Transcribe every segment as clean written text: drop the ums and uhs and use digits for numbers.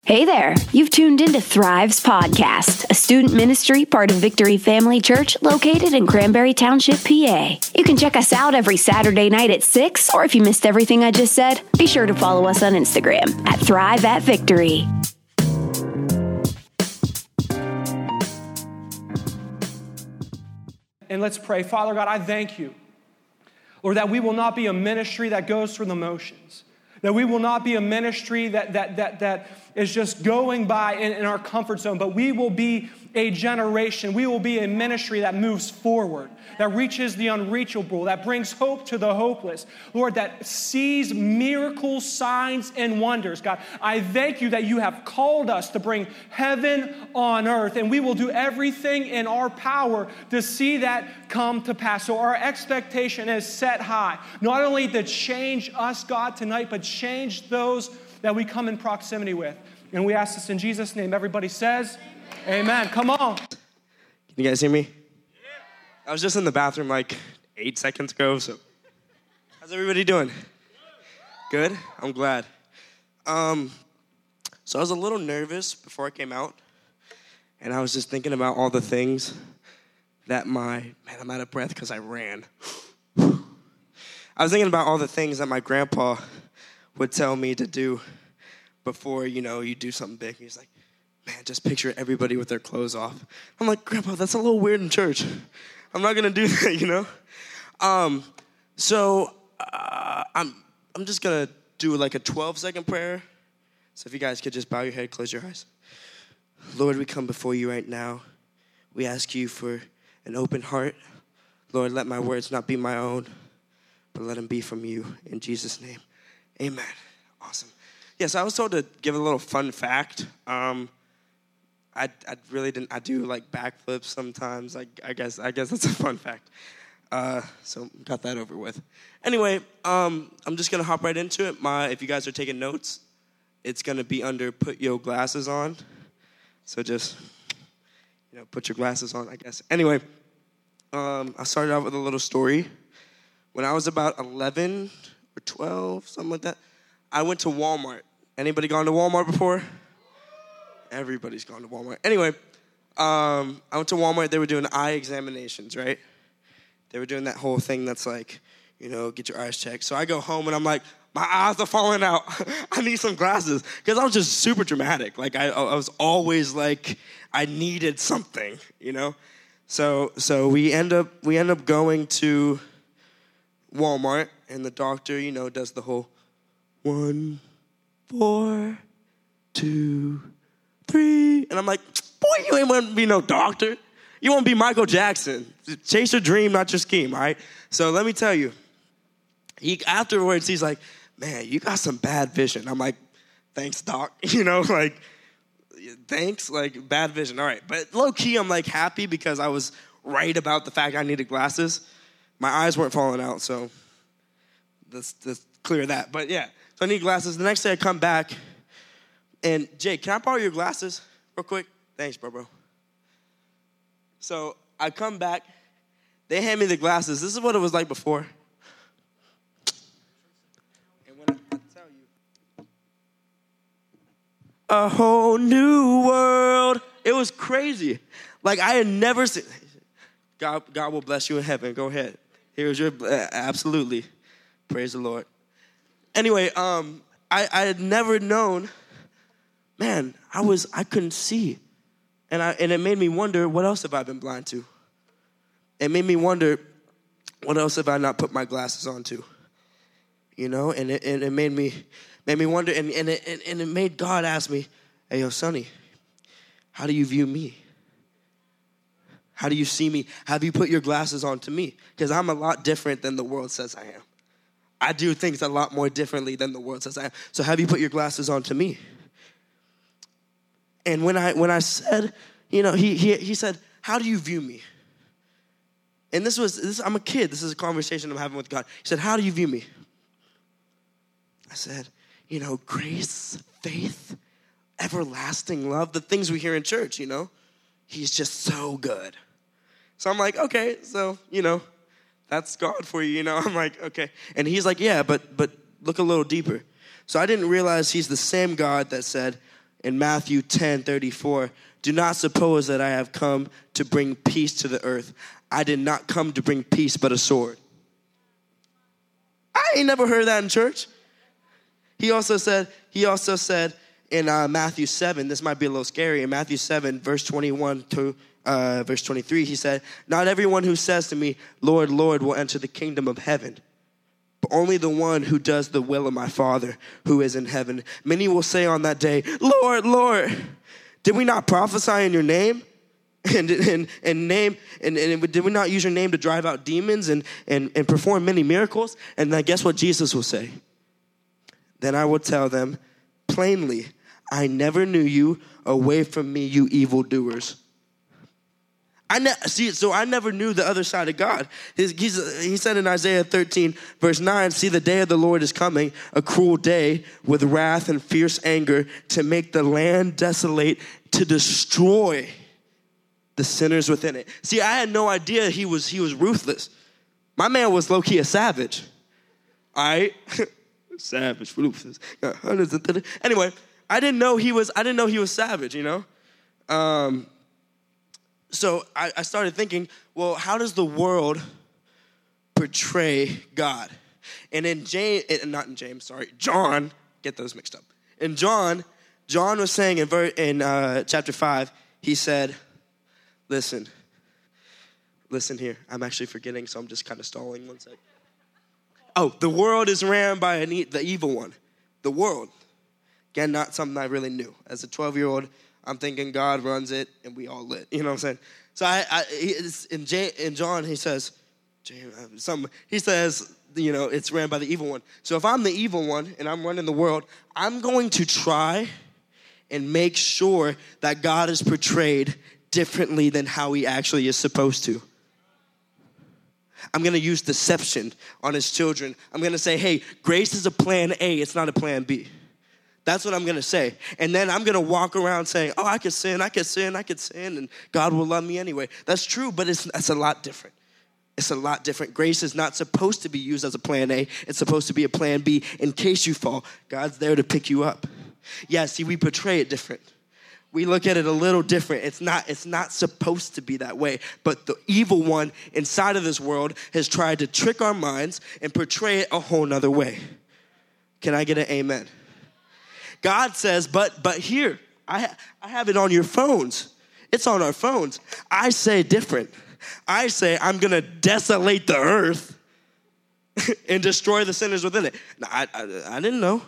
Hey there, you've tuned into Thrive's podcast, a student ministry part of Victory Family Church located in Cranberry Township, PA. You can check us out every Saturday night at 6, or if you missed everything I just said, be sure to follow us on Instagram at Thrive at Victory. And let's pray. Father God, I thank you, Lord, that we will not be a ministry that goes through the motions. That we will not be a ministry that is just going by in our comfort zone, but we will be a generation. We will be a ministry that moves forward, that reaches the unreachable, that brings hope to the hopeless. Lord, that sees miracles, signs, and wonders. God, I thank you that you have called us to bring heaven on earth, and we will do everything in our power to see that come to pass. So our expectation is set high, not only to change us, God, tonight, but change those that we come in proximity with. And we ask this in Jesus' name. Everybody says, Amen. Come on. Can you guys hear me? Yeah. I was just in the bathroom like 8 seconds ago, so how's everybody doing? Good? I'm glad. So I was a little nervous before I came out, and I was just thinking about all the things that I'm out of breath because I ran. I was thinking about all the things that my grandpa would tell me to do before, you do something big. He's like, man, just picture everybody with their clothes off. I'm like, Grandpa, that's a little weird in church. I'm not going to do that, So I'm just going to do like a 12-second prayer. So if you guys could just bow your head, close your eyes. Lord, we come before you right now. We ask you for an open heart. Lord, let my words not be my own, but let them be from you. In Jesus' name, amen. Awesome. Yes, I was told to give a little fun fact. I really didn't. I do like backflips sometimes. I guess that's a fun fact. So got that over with. Anyway, I'm just gonna hop right into it. If you guys are taking notes, it's gonna be under "Put Your Glasses On." So just put your glasses on, I guess. Anyway, I started out with a little story. When I was about 11 or 12, something like that, I went to Walmart. Anybody gone to Walmart before? Everybody's gone to Walmart. Anyway, I went to Walmart. They were doing eye examinations, right? They were doing that whole thing that's like, get your eyes checked. So I go home, and I'm like, my eyes are falling out. I need some glasses. Because I was just super dramatic. Like, I was always like, I needed something, So we end up going to Walmart, and the doctor, does the whole 1, 4, 2, 3. And I'm like, boy, you ain't want to be no doctor. You want to be Michael Jackson. Chase your dream, not your scheme, all right? So let me tell you, afterwards, he's like, man, you got some bad vision. I'm like, thanks, doc. Thanks, like, bad vision. All right. But low-key, I'm, like, happy because I was right about the fact I needed glasses. My eyes weren't falling out, so let's clear that. But, yeah, so I need glasses. The next day I come back, and, Jake, can I borrow your glasses real quick? Thanks, bro. So I come back. They hand me the glasses. This is what it was like before. And when I tell you, a whole new world. It was crazy. Like, I had never seen. God will bless you in heaven. Go ahead. Here's your, absolutely. Praise the Lord. Anyway, I had never known, man, I couldn't see. And it made me wonder, what else have I been blind to? It made me wonder, what else have I not put my glasses on to? And it made me wonder, and it made God ask me, hey, yo, Sonny, how do you view me? How do you see me? Have you put your glasses on to me? Because I'm a lot different than the world says I am. I do things a lot more differently than the world says I am. So have you put your glasses on to me? And when I said, he said, how do you view me? And I'm a kid. This is a conversation I'm having with God. He said, how do you view me? I said, grace, faith, everlasting love, the things we hear in church, He's just so good. So I'm like, okay, so, that's God for you, I'm like, okay. And he's like, yeah, but look a little deeper. So I didn't realize he's the same God that said, in Matthew 10:34, do not suppose that I have come to bring peace to the earth. I did not come to bring peace, but a sword. I ain't never heard that in church. He also said in Matthew 7, this might be a little scary, in Matthew 7, verse 21 to verse 23, he said, not everyone who says to me, Lord, Lord, will enter the kingdom of heaven, but only the one who does the will of my Father who is in heaven. Many will say on that day, Lord, Lord, did we not prophesy in your name? And did we not use your name to drive out demons and perform many miracles? And then guess what Jesus will say? Then I will tell them plainly, I never knew you. Away from me, you evildoers. I never knew the other side of God. He said in Isaiah 13, verse 9, see, the day of the Lord is coming, a cruel day with wrath and fierce anger to make the land desolate, to destroy the sinners within it. See, I had no idea he was ruthless. My man was low-key a savage. All right? Savage, ruthless. Anyway, I didn't know he was savage, you know? So I started thinking, well, how does the world portray God? And in John, get those mixed up. In John was saying in chapter 5, he said, listen here. I'm actually forgetting, so I'm just kind of stalling one sec. Oh, the world is ran by the evil one. The world. Again, not something I really knew. As a 12-year-old, I'm thinking God runs it and we all lit. You know what I'm saying? So in John, he says, you know, it's ran by the evil one. So if I'm the evil one and I'm running the world, I'm going to try and make sure that God is portrayed differently than how he actually is supposed to. I'm going to use deception on his children. I'm going to say, hey, grace is a plan A. It's not a plan B. That's what I'm going to say. And then I'm going to walk around saying, oh, I could sin, and God will love me anyway. That's true, but it's a lot different. It's a lot different. Grace is not supposed to be used as a plan A. It's supposed to be a plan B. In case you fall, God's there to pick you up. Yeah, see, we portray it different. We look at it a little different. It's not supposed to be that way. But the evil one inside of this world has tried to trick our minds and portray it a whole nother way. Can I get an amen? God says, but here, I have it on your phones. It's on our phones. I say different. I say I'm going to desolate the earth and destroy the sinners within it. Now, I didn't know.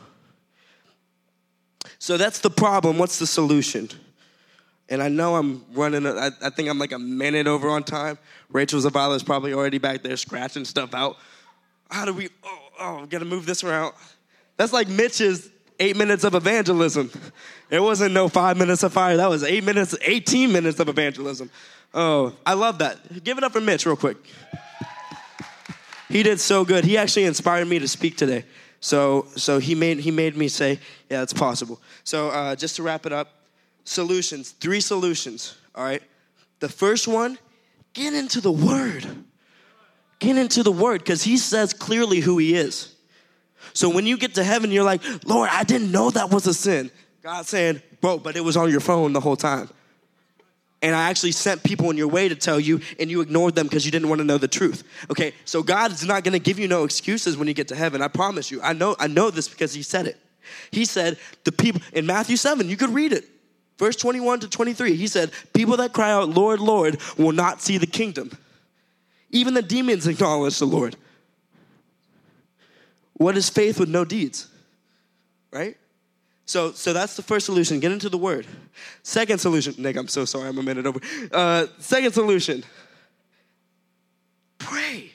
So that's the problem. What's the solution? And I know I'm running, I think I'm like a minute over on time. Rachel Zavala is probably already back there scratching stuff out. How do we, I'm going to move this around. That's like Mitch's 8 minutes of evangelism. It wasn't no 5 minutes of fire. That was 18 minutes of evangelism. Oh, I love that. Give it up for Mitch real quick. He did so good. He actually inspired me to speak today. So he made me say, yeah, it's possible. So just to wrap it up, solutions, 3 solutions, all right? The first one, get into the Word. Get into the Word, because he says clearly who he is. So when you get to heaven, you're like, Lord, I didn't know that was a sin. God's saying, bro, but it was on your phone the whole time. And I actually sent people in your way to tell you, and you ignored them because you didn't want to know the truth. Okay, so God is not going to give you no excuses when you get to heaven. I promise you. I know this because he said it. He said, the people, in Matthew 7, you could read it. Verse 21 to 23, he said, people that cry out, Lord, Lord, will not see the kingdom. Even the demons acknowledge the Lord. What is faith with no deeds? Right? So that's the first solution. Get into the Word. Second solution. Nick, I'm so sorry. I'm a minute over. Second solution. Pray.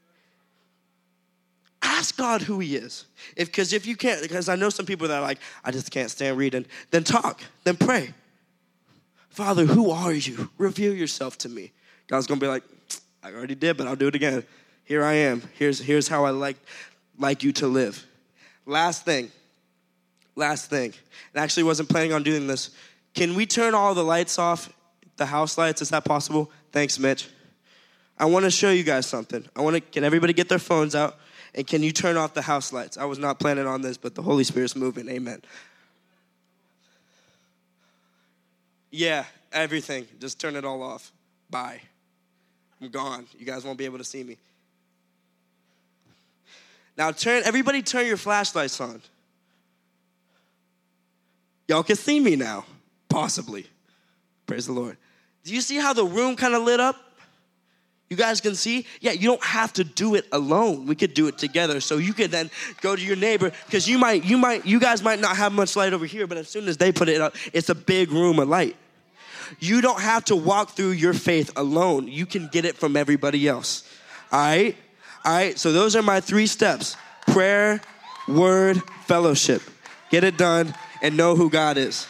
Ask God who he is. Because if you can't, because I know some people that are like, I just can't stand reading. Then talk. Then pray. Father, who are you? Reveal yourself to me. God's going to be like, I already did, but I'll do it again. Here I am. Here's how I like you to live. Last thing. And I actually wasn't planning on doing this. Can we turn all the lights off, the house lights? Is that possible? Thanks, Mitch. I want to show you guys something. Can everybody get their phones out? And can you turn off the house lights? I was not planning on this, but the Holy Spirit's moving. Amen. Yeah, everything. Just turn it all off. Bye. I'm gone. You guys won't be able to see me. Now everybody turn your flashlights on. Y'all can see me now, possibly. Praise the Lord. Do you see how the room kind of lit up? You guys can see? Yeah, you don't have to do it alone. We could do it together. So you could then go to your neighbor, because you guys might not have much light over here, but as soon as they put it up, it's a big room of light. You don't have to walk through your faith alone. You can get it from everybody else. All right? All right, so those are my 3 steps. Prayer, word, fellowship. Get it done and know who God is.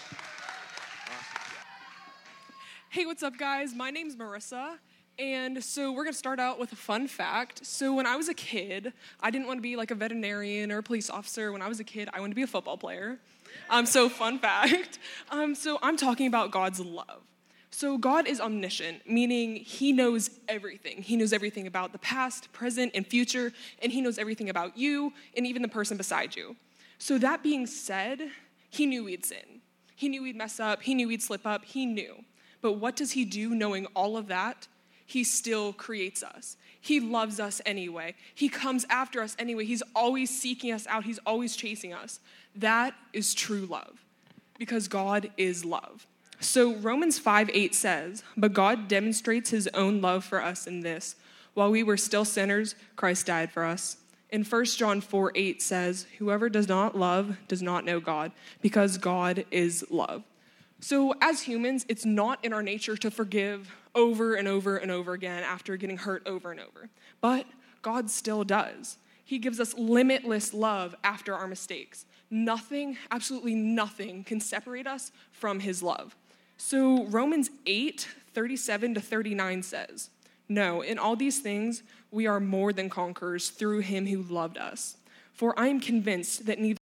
Hey, what's up, guys? My name's Marissa. And so we're going to start out with a fun fact. So when I was a kid, I didn't want to be like a veterinarian or a police officer. When I was a kid, I wanted to be a football player. So fun fact. So I'm talking about God's love. So God is omniscient, meaning he knows everything. He knows everything about the past, present, and future, and he knows everything about you and even the person beside you. So that being said, he knew we'd sin. He knew we'd mess up. He knew we'd slip up. He knew. But what does he do knowing all of that? He still creates us. He loves us anyway. He comes after us anyway. He's always seeking us out. He's always chasing us. That is true love, because God is love. So Romans 5:8 says, "But God demonstrates his own love for us in this: while we were still sinners, Christ died for us." And 1 John 4:8 says, "Whoever does not love does not know God, because God is love." So as humans, it's not in our nature to forgive over and over and over again after getting hurt over and over. But God still does. He gives us limitless love after our mistakes. Nothing, absolutely nothing, can separate us from his love. So Romans 8:37-39 says, "No, in all these things we are more than conquerors through him who loved us. For I am convinced that neither